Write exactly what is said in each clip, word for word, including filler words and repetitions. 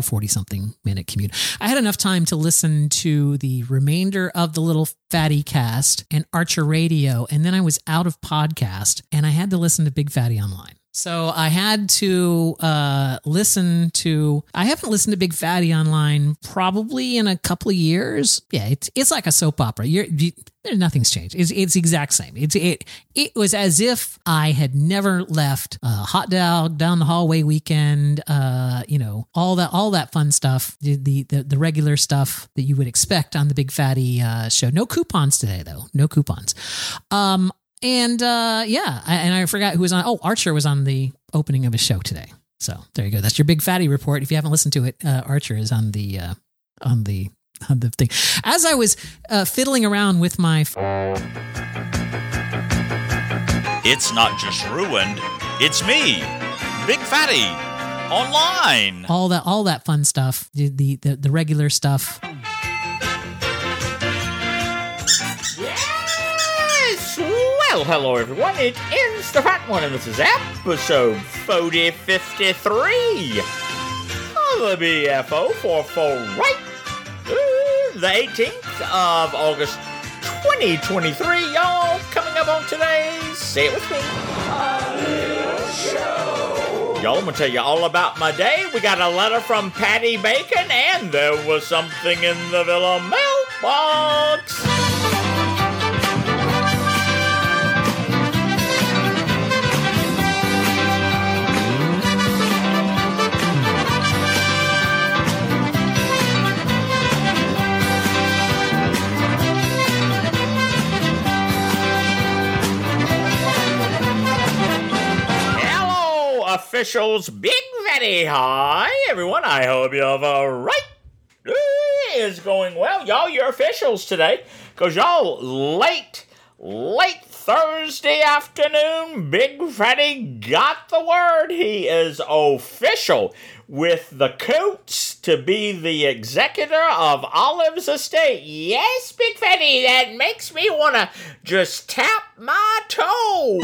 forty-something minute commute. I had enough time to listen to the remainder of the Little Fatty Cast and Archer Radio, and then I was out of podcast, and I had to listen to Big Fatty Online. So I had to uh, listen to, I haven't listened to Big Fatty Online probably in a couple of years. Yeah, it's it's like a soap opera. You're, you, nothing's changed. It's it's the exact same. It's it it was as if I had never left a hot dog down the hallway weekend. Uh, you know, all that all that fun stuff, the the the, the regular stuff that you would expect on the Big Fatty uh, show. No coupons today though. No coupons. Um. And, uh, yeah, I, and I forgot who was on. Oh, Archer was on the opening of his show today. So there you go. That's your Big Fatty report. If you haven't listened to it, uh, Archer is on the, uh, on the, on the thing. As I was, uh, fiddling around with my. F- it's not just ruined. It's me, Big Fatty Online. All that, all that fun stuff, the, the, the, the regular stuff. Well, hello everyone, it is the Fat One, and this is episode forty fifty-three of the B F O four four right, uh, the eighteenth of August, twenty twenty-three, y'all. Coming up on today's, say it with me, A Little Show. Y'all, I'm gonna tell you all about my day. We got a letter from Patty Bacon, and there was something in the Villa mailbox. Officials, Big Fatty, hi everyone, I hope you have a right, is going well. Y'all, your officials today, because y'all, late, late Thursday afternoon, Big Fatty got the word. He is official with the Coots to be the executor of Olive's estate. Yes, Big Fatty, that makes me want to just tap my toe.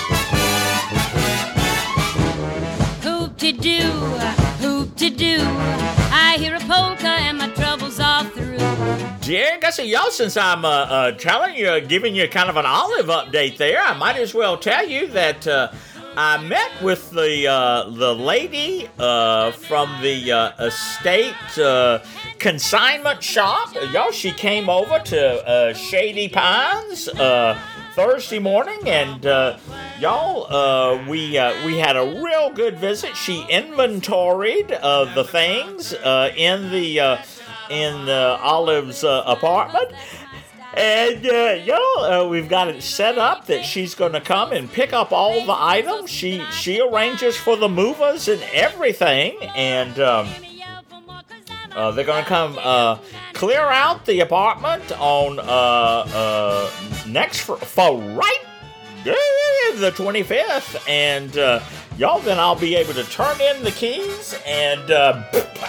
Hoop-de-doo, hoop-de-doo, I hear a polka and my troubles all through. Yeah, guess y'all, since I'm uh, uh, telling you, uh, giving you kind of an Olive update there, I might as well tell you that uh, I met with the uh, the lady uh, from the uh, estate uh, consignment shop. Y'all, she came over to uh, Shady Pines uh, Thursday morning, and uh, y'all, uh, we uh, we had a real good visit. She inventoried uh, the things uh, in the uh, in the Olive's uh, apartment, and uh, y'all, uh, we've got it set up that she's going to come and pick up all the items. She she arranges for the movers and everything, and um, uh, they're going to come uh, clear out the apartment on uh, uh, next for, for right the twenty-fifth, and uh, y'all, then I'll be able to turn in the keys and uh,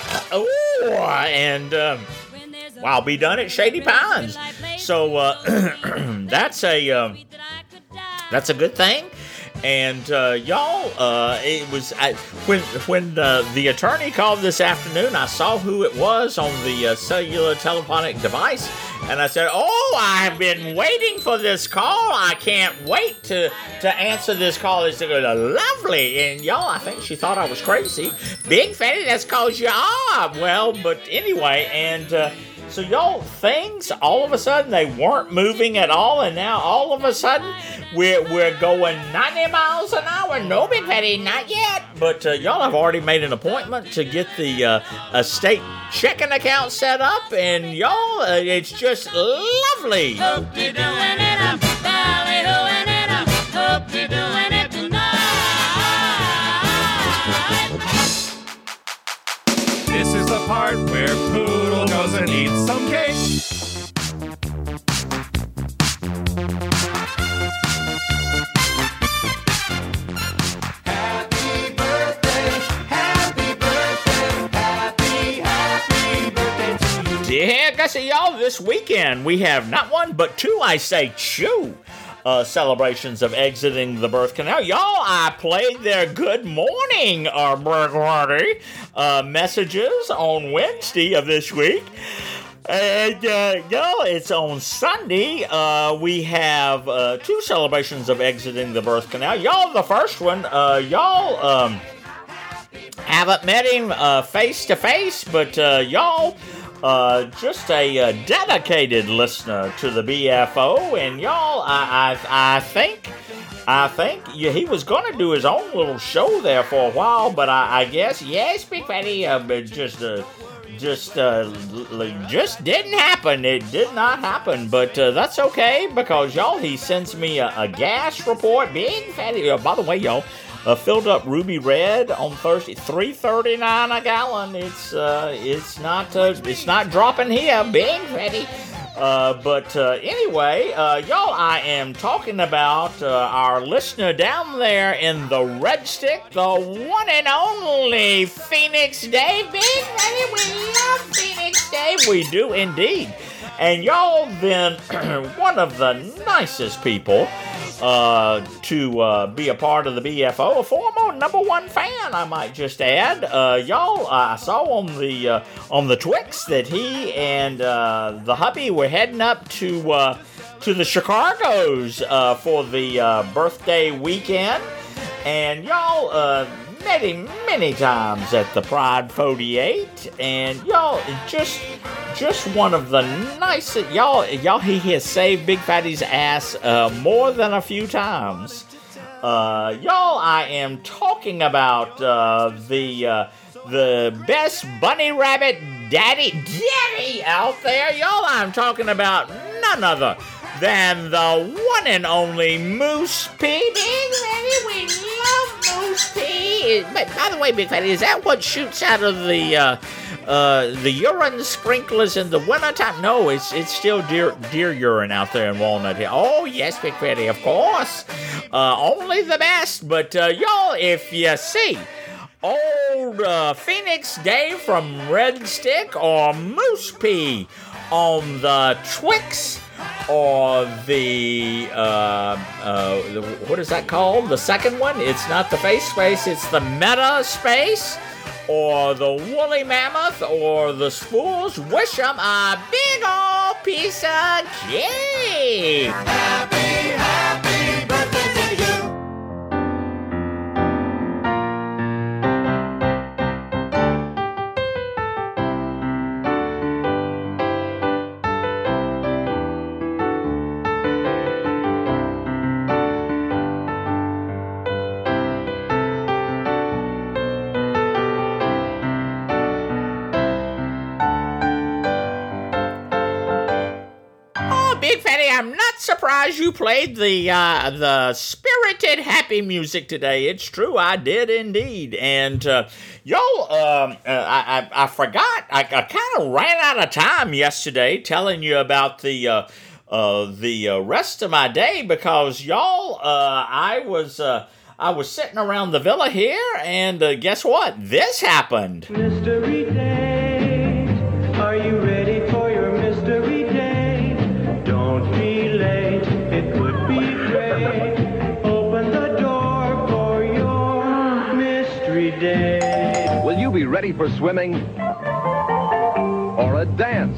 and um, well, I'll be done at Shady Pines. So uh, that's a uh, that's a good thing. And uh, y'all, uh, it was I, when when uh, the attorney called this afternoon. I saw who it was on the uh, cellular telephonic device, and I said, "Oh, I've been waiting for this call. I can't wait to to answer this call." It's lovely, and y'all, I think she thought I was crazy. Big Fatty, that's cause you are. Well, but anyway, and. Uh, So y'all, things all of a sudden they weren't moving at all, and now all of a sudden we're we're going ninety miles an hour. No, Big Fatty, not yet. But uh, y'all have already made an appointment to get the uh, estate checking account set up, and y'all, uh, it's just lovely. Hope you're doing it up, ballyhooing it up. Hope you're doing it tonight. This is the part where Poodle goes and eats some cake. Happy birthday, happy birthday, happy, happy birthday to you. Yeah, guys, y'all, this weekend we have not one but two, I say, two, uh, celebrations of exiting the birth canal. Y'all, I played their good morning uh, birthday uh, messages on Wednesday of this week. And, uh, y'all, it's on Sunday. Uh, we have uh, two celebrations of exiting the birth canal. Y'all, the first one, uh, y'all um, haven't met him uh, face to face, but uh, y'all, uh, just a uh, dedicated listener to the B F O. And y'all, I, I, I think. I think yeah, he was going to do his own little show there for a while, but I, I guess, yes, Big Fatty, uh, but just... Uh, Just, uh, just didn't happen. It did not happen, but uh, that's okay because y'all. He sends me a, a gas report. Big Fatty. Uh, by the way, y'all, uh, filled up Ruby Red on Thursday, three thirty nine a gallon. It's, uh, it's not, uh, it's not dropping here. Big Fatty. Uh, but uh, anyway, uh, y'all, I am talking about uh, our listener down there in the Red Stick, the one and only Phoenix Dave. Big Fatty, we love Phoenix Dave. We do indeed. And y'all been one of the nicest people uh, to uh, be a part of the B F O, a former number one fan, I might just add. Uh, y'all, I saw on the uh, on the Twix that he and uh, the hubby were heading up to uh, to the Chicago's uh, for the uh, birthday weekend, and y'all uh, met him many times at the Pride forty-eight, and y'all just. Just one of the nicest, y'all, y'all, he has saved Big Fatty's ass uh, more than a few times. Uh, y'all, I am talking about uh, the uh, the best bunny rabbit daddy, daddy out there. Y'all, I'm talking about none other than the one and only Moose P. Big Fatty, we love Moose P. But by the way, Big Fatty, is that what shoots out of the... Uh, Uh, the urine sprinklers in the wintertime? No, it's it's still deer deer urine out there in Walnut Hill. Oh, yes, Big Fatty, of course. Uh, only the best. But, uh, y'all, if you see old uh, Phoenix Dave from Red Stick or Moose P on the Twix or the, uh, uh, the, what is that called? The second one? It's not the face space, it's the meta space. Or the woolly mammoth, or the spools, wish them a big old piece of cake. Happy, happy birthday to you. Big Fatty, I'm not surprised you played the uh, the spirited happy music today. It's true, I did indeed. And uh, y'all, um, uh, I, I I forgot. I, I kind of ran out of time yesterday telling you about the uh, uh, the uh, rest of my day because y'all, uh, I was uh, I was sitting around the villa here, and uh, guess what? This happened. Mystery date, are you ready for your mystery date? Don't be late, it would be great. Open the door for your mystery date. Will you be ready for swimming or a dance?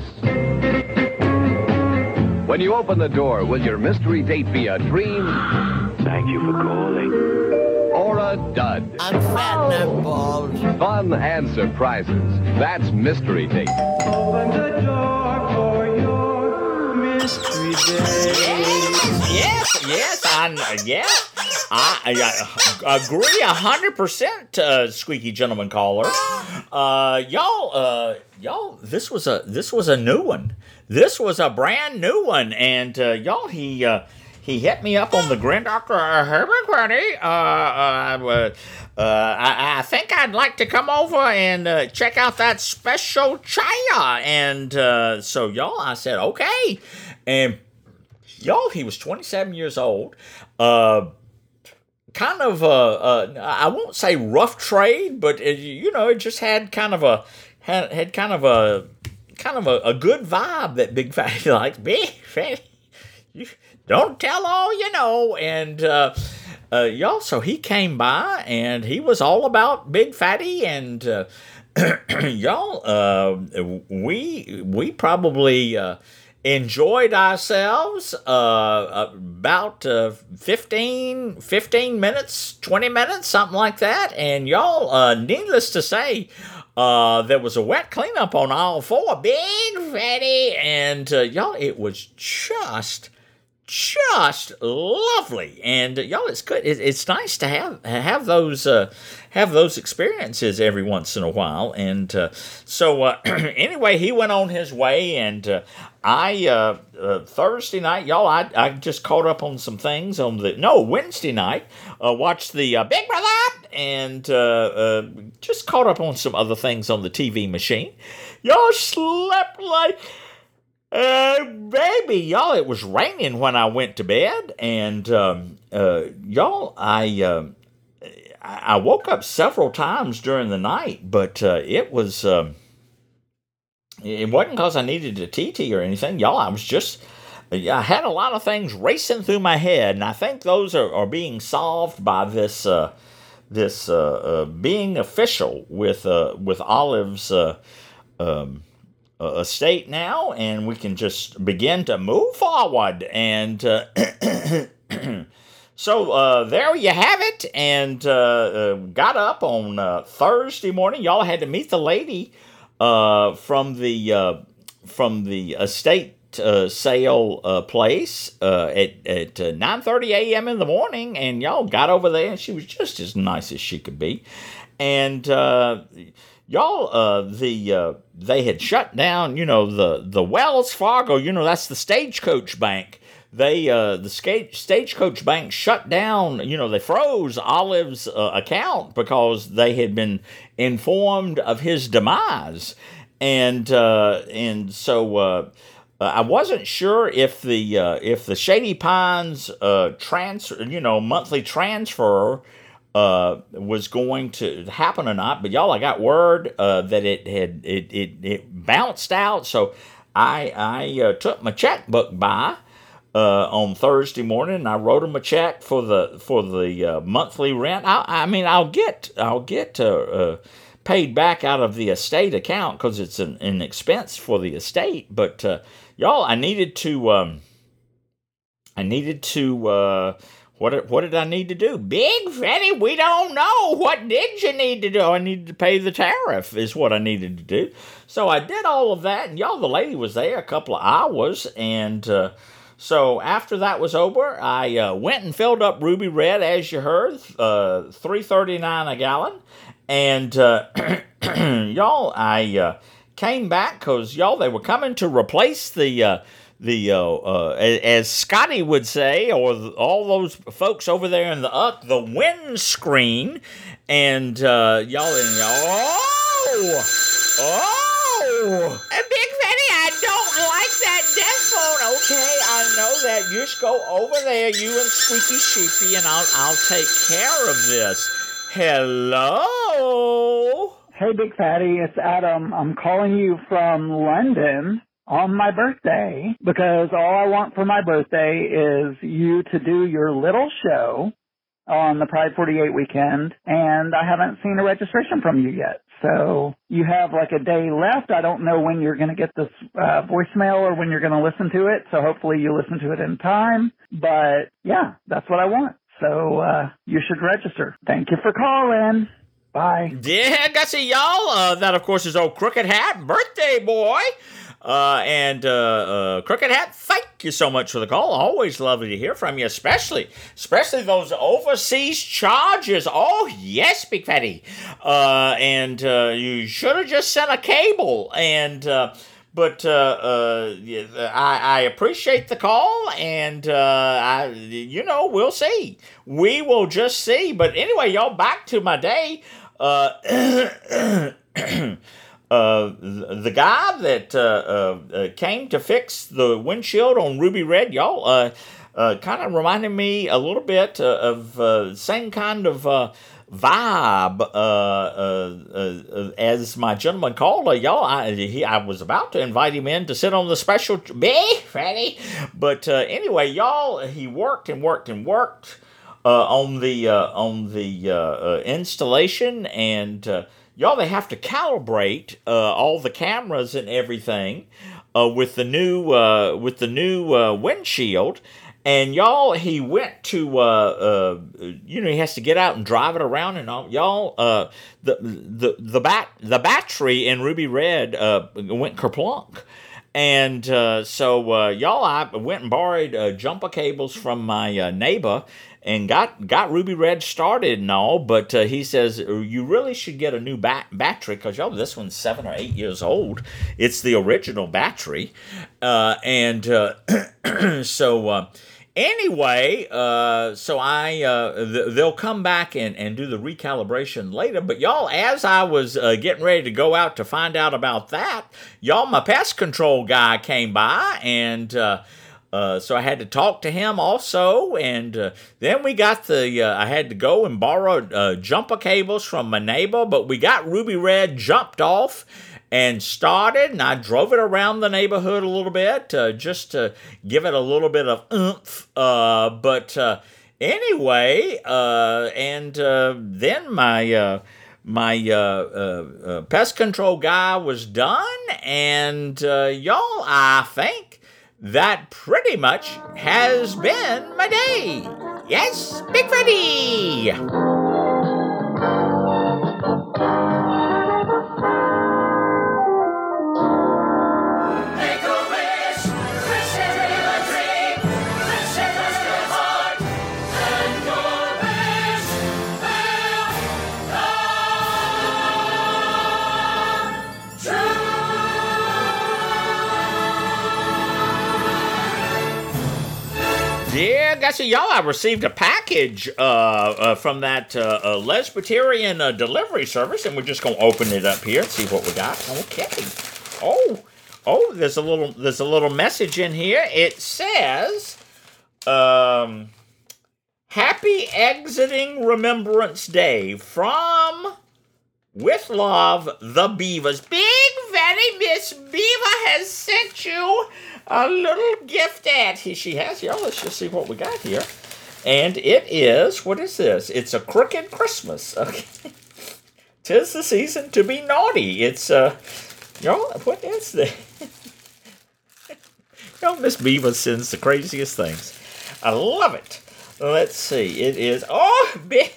When you open the door, will your mystery date be a dream? Thank you for calling. Or a dud? I'm fat and I'm bald. Fun and surprises. That's mystery date. Open the door for your mystery date. Yes, yes, I, yes. I, I, I agree a hundred percent, uh, squeaky gentleman caller. Uh, y'all, uh, y'all, this was a this was a new one. This was a brand new one, and uh, y'all, he uh, he hit me up on the Grand Doctor Herbert Query. Uh, uh, uh, I, I think I'd like to come over and uh, check out that special chaya, and uh, so y'all, I said okay, and y'all, he was twenty-seven years old. Uh. Kind of a, uh, I won't say rough trade, but it, you know, it just had kind of a had, had kind of a kind of a, a good vibe that Big Fatty likes. Big Fatty, you don't tell all you know. And uh, uh, y'all, so he came by, and he was all about Big Fatty, and uh, y'all, uh, we we probably uh, enjoyed ourselves uh, about uh, fifteen, fifteen minutes, twenty minutes, something like that. And y'all, uh, needless to say, uh, there was a wet cleanup on all four. Big Fatty, and uh, y'all, it was just... just lovely. And uh, y'all, it's good. It, it's nice to have have those uh, have those experiences every once in a while. And uh, so uh, anyway, he went on his way, and uh, I uh, uh, Thursday night, y'all, I I just caught up on some things on the no Wednesday night. Uh, watched the uh, Big Brother, and uh, uh, just caught up on some other things on the T V machine. Y'all slept like. Uh, baby, y'all, it was raining when I went to bed, and, um, uh, y'all, I, uh, I woke up several times during the night, but, uh, it was, um, it wasn't because I needed a T T or anything, y'all, I was just, I had a lot of things racing through my head, and I think those are, are being solved by this, uh, this, uh, uh being official with, uh, with Olive's, uh, um, estate now, and we can just begin to move forward. And uh, so uh, there you have it. And uh, uh, got up on uh, Thursday morning. Y'all had to meet the lady uh, from the uh, from the estate uh, sale uh, place uh, at at uh, nine thirty a.m. in the morning. And y'all got over there, and she was just as nice as she could be. And uh, y'all, uh, the uh, they had shut down, you know, the, the Wells Fargo, you know, that's the Stagecoach Bank. They, uh, the Stage, Stagecoach Bank shut down, you know, they froze Olive's uh, account because they had been informed of his demise. And, uh, and so, uh, I wasn't sure if the, uh, if the Shady Pines, uh, transfer, you know, monthly transfer, Uh, was going to happen or not, but y'all, I got word uh, that it had it, it it bounced out. So I I uh, took my checkbook by uh, on Thursday morning, and I wrote him a check for the for the uh, monthly rent. I, I mean, I'll get I'll get uh, uh, paid back out of the estate account because it's an, an expense for the estate. But uh, y'all, I needed to um, I needed to. Uh, What what did I need to do? Big Fatty, we don't know. What did you need to do? I needed to pay the tariff is what I needed to do. So I did all of that, and y'all, the lady was there a couple of hours, and uh, so after that was over, I uh, went and filled up Ruby Red, as you heard, uh, three thirty-nine a gallon, and uh, y'all, I uh, came back because y'all, they were coming to replace the. Uh, The uh, uh, as Scotty would say, or the, all those folks over there in the up, the windscreen, and uh, y'all and y'all. Oh, oh, Big Fatty, I don't like that death phone. Okay, I know that. You just go over there, you and Squeaky Sheepy, and I'll I'll take care of this. Hello. Hey, Big Fatty, it's Adam. I'm calling you from London on my birthday, because all I want for my birthday is you to do your little show on the Pride forty-eight weekend, and I haven't seen a registration from you yet. So you have like a day left. I don't know when you're going to get this uh, voicemail or when you're going to listen to it, so hopefully you listen to it in time. But yeah, that's what I want. So uh, you should register. Thank you for calling. Bye. Yeah, I see y'all. Uh, that, of course, is old Crooked Hat, birthday boy. Uh, and, uh, uh, Crooked Hat, thank you so much for the call. Always lovely to hear from you, especially, especially those overseas charges. Oh, yes, Big Fatty. Uh, and, uh, you should have just sent a cable. And, uh, but, uh, uh, I, I appreciate the call, and, uh, I, you know, we'll see. We will just see. But anyway, y'all, back to my day. Uh, Uh, the guy that uh, uh, came to fix the windshield on Ruby Red, y'all, uh, uh, kind of reminded me a little bit uh, of uh, same kind of uh, vibe, uh, uh, uh, as my gentleman caller, y'all. I, he, I was about to invite him in to sit on the special, me, Fatty. But uh, anyway, y'all, he worked and worked and worked uh, on the uh, on the uh, uh, installation, and uh, y'all, they have to calibrate uh, all the cameras and everything uh, with the new uh, with the new uh, windshield. And y'all, he went to, uh, uh, you know, he has to get out and drive it around and all. Y'all, uh, the the the bat the battery in Ruby Red uh, went kerplunk, and uh, so uh, y'all, I went and borrowed uh, jumper cables from my uh, neighbor and got got Ruby Red started and all. But uh, he says you really should get a new bat- battery because y'all, this one's seven or eight years old. It's the original battery, uh, and uh, so. Uh, Anyway, uh, so I uh, th- they'll come back and, and do the recalibration later. But y'all, as I was uh, getting ready to go out to find out about that, y'all, my pest control guy came by, and uh, uh, so I had to talk to him also. And uh, then we got the uh, I had to go and borrow uh, jumper cables from my neighbor, but we got Ruby Red jumped off and started, and I drove it around the neighborhood a little bit, uh, just to give it a little bit of oomph. Uh, but uh, anyway, uh, and uh, then my uh, my uh, uh, uh, pest control guy was done, and uh, y'all, I think that pretty much has been my day. Yes, Big Fatty! Yeah, guys, so y'all, I received a package uh, uh, from that uh, uh, Lesbiterian uh, delivery service, and we're just gonna open it up here and see what we got. Okay. Oh, oh, there's a little, there's a little message in here. It says, um, "Happy Exiting Remembrance Day from, with love, the Beavers." Big Fatty, Miss Beaver has sent you a little gift at here. She has, y'all. Let's just see what we got here. And it is, what is this? It's a Crooked Christmas. Okay. 'Tis the season to be naughty. It's, uh, y'all, what is this? Y'all, Miss Beaver sends the craziest things. I love it. Let's see. It is, oh, big.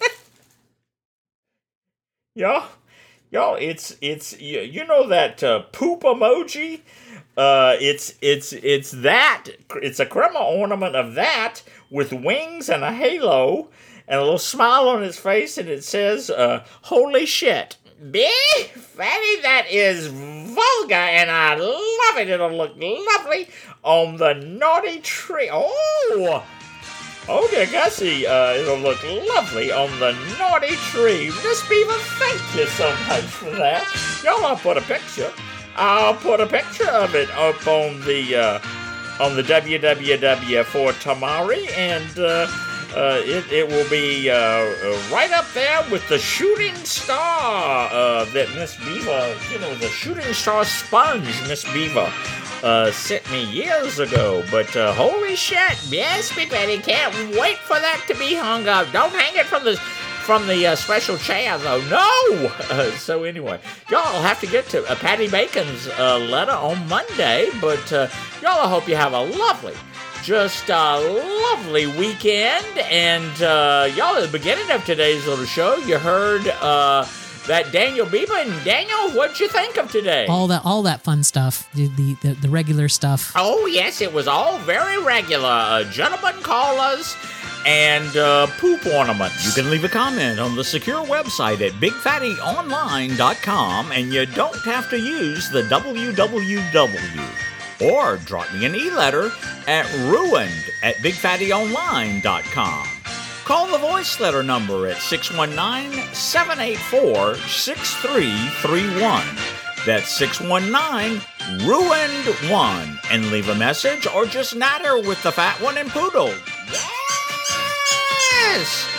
Y'all, y'all, it's, it's, you, you know that uh, poop emoji? Uh, it's it's it's that it's a crema ornament of that with wings and a halo and a little smile on his face, and it says, uh, "Holy shit, Big Fatty, that is vulgar, and I love it. It'll look lovely on the naughty tree." Oh, oh dear Gussie, uh, it'll look lovely on the naughty tree. Miss Beaver, thank you so much for that. Y'all, I'll put a picture. I'll put a picture of it up on the uh, on the W W W for Tamari, and uh, uh, it, it will be uh, right up there with the shooting star uh, that Miss Beaver, you know, the shooting star sponge Miss Beaver uh, sent me years ago. But uh, holy shit, yes, Big Fatty, can't wait for that to be hung up. Don't hang it from the from the uh, special chair, though. No! Uh, so anyway, y'all have to get to uh, Patty Bacon's uh, letter on Monday, but uh, y'all, I hope you have a lovely, just a lovely weekend. And uh, y'all, at the beginning of today's little show, you heard uh, that Daniel Beaver. And Daniel, what'd you think of today? All that, all that fun stuff, the the, the, the regular stuff. Oh yes, it was all very regular. Uh, gentlemen callers and uh, poop ornaments. You can leave a comment on the secure website at big fatty online dot com, and you don't have to use the W W W. Or drop me an e-letter at ruined at big fatty online dot com. Call the voice letter number at six one nine, seven eight four, six three three one. That's six one nine, ruined one. And leave a message or just natter with the fat one and poodle. Yes!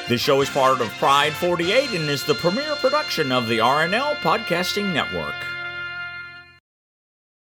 This show is part of Pride forty-eight and is the premier production of the R N L Podcasting Network.